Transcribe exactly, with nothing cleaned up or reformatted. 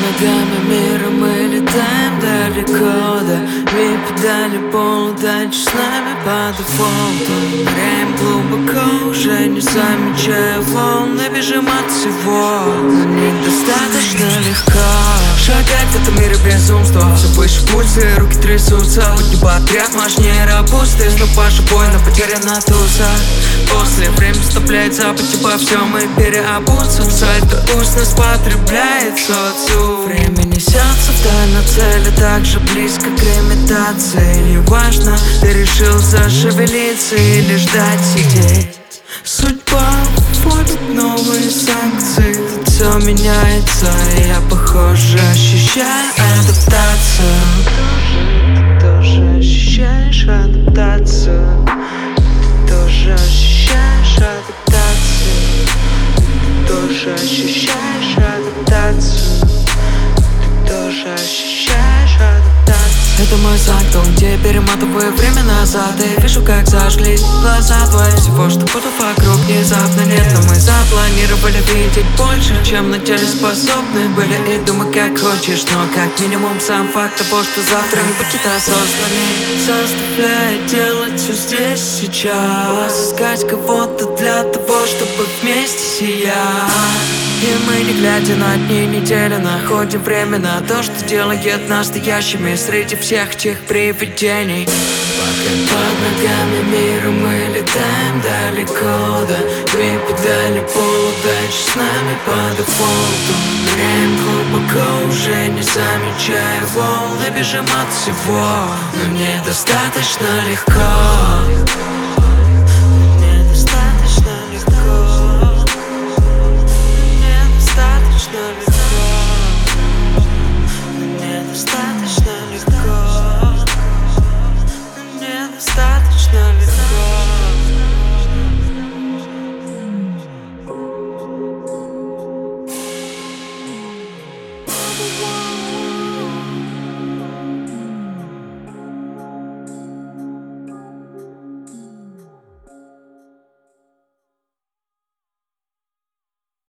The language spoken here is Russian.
ногами мира мы летаем далеко, да. Две педали полудачи с нами по дефолту. Ныряем глубоко, уже не замечая волны. Бежим от всего, но недостаточно легко. Шагать в этом мире безумства, все выше пульсы, руки трясутся. У неба отряд мощнее рапусты. Снова паша бойно, потеряна туса. После время вступляется по типа все мы переобуться. Сальто уст нас потребляет социум. Время несется вдаль, но цели так же близко к имитации. Неважно, ты решил зашевелиться или ждать сидеть. Судьба вводит новые санкции. Тут все меняется, и я, похоже, ощущаю адаптацию. Ты тоже ощущаешь адаптацию. Ты тоже ощущаешь адаптацию. Ты тоже ощущаешь адаптацию. Ты тоже ощущаешь адаптацию. Это мой закон, где перематываю время назад. И вижу, как зажглись глаза твои. Всего, что было вокруг, внезапно нет. Но мы запланировали видеть больше, чем на деле способны были. И думай, как хочешь, но как минимум сам факт того, что завтра не будет осознанней, заставляет делать все здесь, сейчас. Искать кого-то для того, чтобы вместе сиять. И мы, не глядя на дни недели, находим время на то, что делает настоящими среди всех тех привидений. Пока под ногами мира мы летаем далеко, да. Две педали полудачи с нами по дефолту. Ныряем глубоко, уже не замечая волны. Бежим от всего, но недостаточно легко.